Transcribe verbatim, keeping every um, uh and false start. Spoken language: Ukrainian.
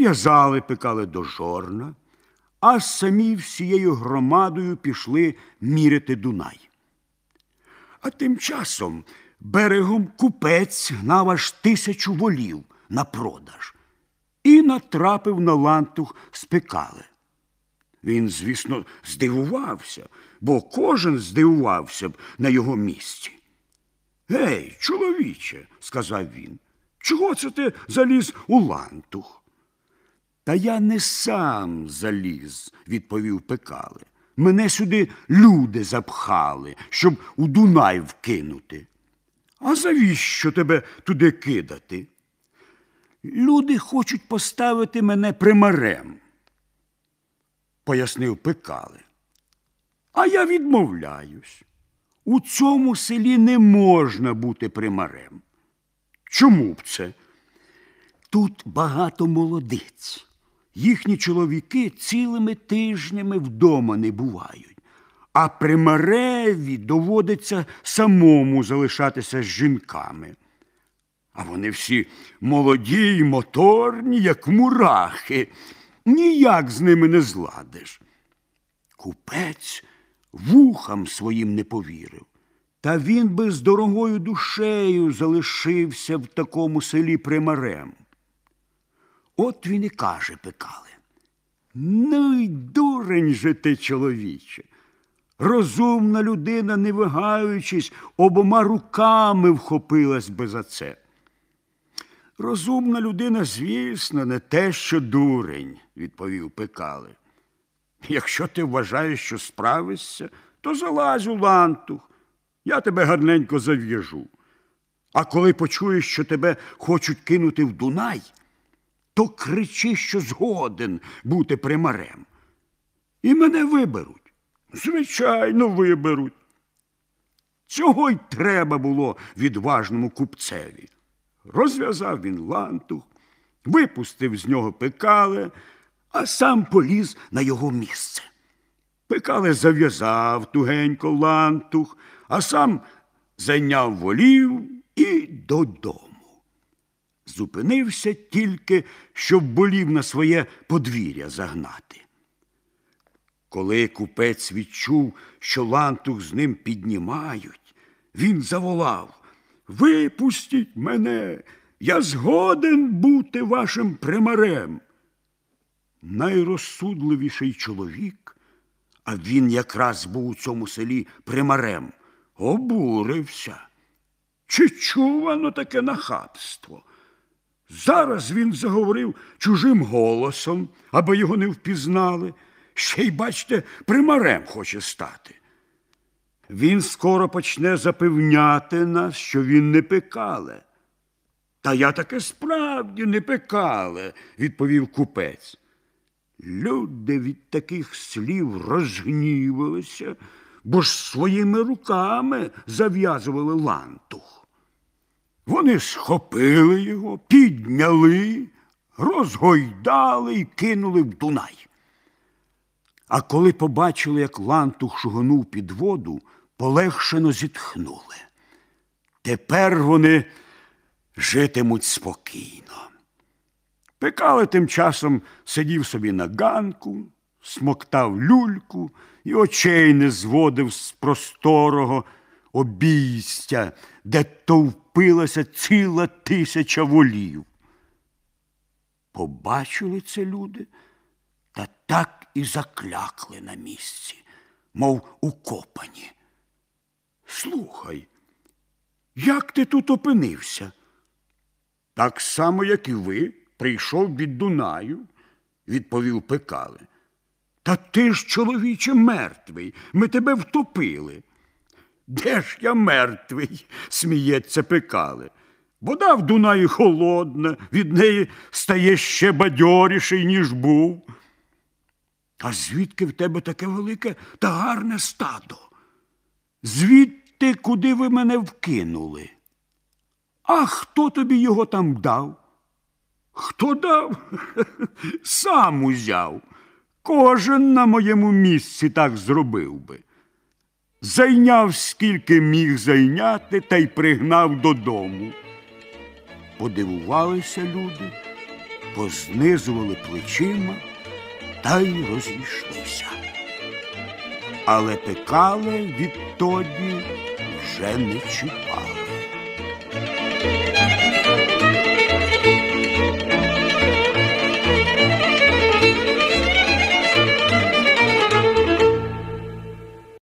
прив'язали Пекали до жорна, а самі всією громадою пішли міряти Дунай. А тим часом берегом купець гнав аж тисячу волів на продаж і натрапив на лантух з Пекали. Він, звісно, здивувався, бо кожен здивувався б на його місці. «Гей, чоловіче», – сказав він, – «чого це ти заліз у лантух?» «Та я не сам заліз», – відповів Пекали. «Мене сюди люди запхали, щоб у Дунай вкинути». «А завіщо тебе туди кидати?» «Люди хочуть поставити мене примарем», – пояснив Пекали. «А я відмовляюсь. У цьому селі не можна бути примарем». «Чому б це?» «Тут багато молодиць. Їхні чоловіки цілими тижнями вдома не бувають, а примареві доводиться самому залишатися з жінками. А вони всі молоді й моторні, як мурахи. Ніяк з ними не зладиш». Купець вухам своїм не повірив. Та він би з дорогою душею залишився в такому селі примарем. От він і каже Пекали: «Ну й дурень же ти, чоловіче! Розумна людина, не вагаючись, обома руками вхопилась би за це». «Розумна людина, звісно, не те, що дурень», – відповів Пекали. «Якщо ти вважаєш, що справишся, то залазь у лантух, я тебе гарненько зав'яжу. А коли почуєш, що тебе хочуть кинути в Дунай, то кричи, що згоден бути примарем. І мене виберуть». «Звичайно, виберуть». Цього й треба було відважному купцеві. Розв'язав він лантух, випустив з нього Пекали, а сам поліз на його місце. Пекали зав'язав тугенько лантух, а сам зайняв волів і додому. Зупинився тільки, щоб волів на своє подвір'я загнати. Коли купець відчув, що лантух з ним піднімають, він заволав: «Випустіть мене! Я згоден бути вашим примарем!» Найрозсудливіший чоловік, а він якраз був у цьому селі примарем, обурився. Чи чувано таке нахабство? Зараз він заговорив чужим голосом, аби його не впізнали. Ще й, бачте, примарем хоче стати. Він скоро почне запевняти нас, що він не Пекале. «Та я таки справді не Пекале», – відповів купець. Люди від таких слів розгнівалися, бо ж своїми руками зав'язували лантух. Вони схопили його, підняли, розгойдали і кинули в Дунай. А коли побачили, як лантух шугонув під воду, полегшено зітхнули. Тепер вони житимуть спокійно. Пекали тим часом сидів собі на ганку, смоктав люльку і очей не зводив з просторого обійстя, де товпилася ціла тисяча волів. Побачили це люди, та так і заклякли на місці, мов укопані. «Слухай, як ти тут опинився?» «Так само, як і ви, прийшов від Дунаю», – відповів Пекали. «Та ти ж, чоловіче, мертвий, ми тебе втопили». «Де ж я мертвий?» – сміється Пекали. «Вода в Дунаї холодна, від неї стає ще бадьоріший, ніж був». «А звідки в тебе таке велике та гарне стадо? Звідти, куди ви мене вкинули? А хто тобі його там дав?» «Хто дав? Сам узяв. Кожен на моєму місці так зробив би. Зайняв, скільки міг зайняти, та й пригнав додому». Подивувалися люди, познизували плечима та й розійшлися. Але Пекале відтоді вже не чіпали.